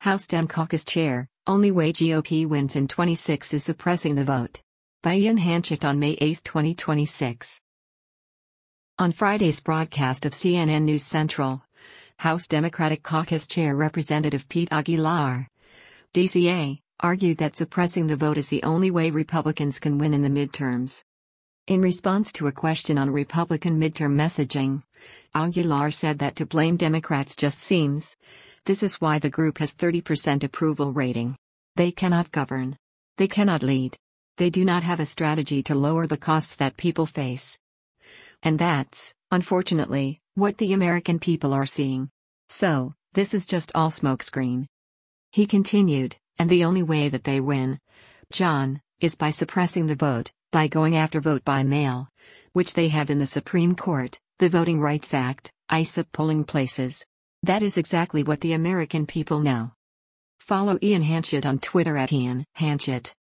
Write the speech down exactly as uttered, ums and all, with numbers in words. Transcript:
House Dem Caucus Chair, only way G O P wins in twenty-six is suppressing the vote. By Ian Hanchett on May eighth, twenty twenty-six. On Friday's broadcast of C N N News Central, House Democratic Caucus Chair Representative Pete Aguilar, D C A, argued that suppressing the vote is the only way Republicans can win in the midterms. In response to a question on Republican midterm messaging, Aguilar said that to blame Democrats just seems. This is why the group has thirty percent approval rating. They cannot govern. They cannot lead. They do not have a strategy to lower the costs that people face. And that's, unfortunately, what the American people are seeing. So, this is just all smokescreen. He continued, and the only way that they win, John, is by suppressing the vote, by going after vote by mail, which they have in the Supreme Court, the Voting Rights Act, I S A P polling places. That is exactly what the American people know. Follow Ian Hanchett on Twitter at Ian Hanchett.